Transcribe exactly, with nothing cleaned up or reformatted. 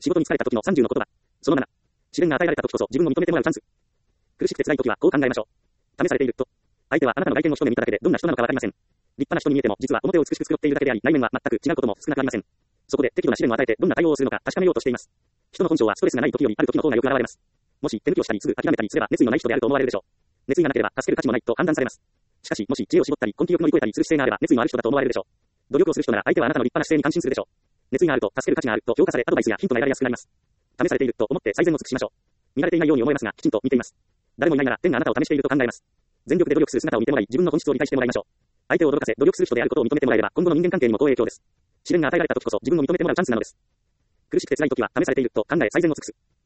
仕事に疲れた時のさんじゅうの言葉。そのなな。試練が与えられた時こそ自分を認めてもらうチャンス。苦しくて辛い時はこう考えましょう。試されていると。相手はあなたの外見を一目見ただけでどんな人なのかわかりません。立派な人に見えても実は表を美しく繕っているだけであり、内面は全く違うことも少なくありません。そこで適度な試練を与えてどんな対応をするのか確かめようとしています。人の本性はストレスがない時よりある時の方がよく現れます。もし手抜きをしたりすぐ諦めたりすれば熱意のない人であると思われるでしょう。熱意がなければ助ける価値もないと判断されます。しかしもし知恵を絞ったり根気よく乗り越えたりする姿勢があれば熱意のある人だと思われるでしょう。努力をする人なら相手はあなたの立派な姿勢に感心するでしょう。熱意があると助ける価値があると評価されアドバイスやヒントが得られやすくなります。試されていると思って最善を尽くしましょう。見られていないように思えますがきちんと見ています。誰もいないなら天があなたを試していると考えます。全力で努力する姿を見てもらい自分の本質を理解してもらいましょう。相手を驚かせ努力する人であることを認めてもらえれば今後の人間関係にも好影響です。試練が与えられた時こそ自分を認めてもらうチャンスなのです。苦しくて辛い時は試されていると考え最善を尽くす。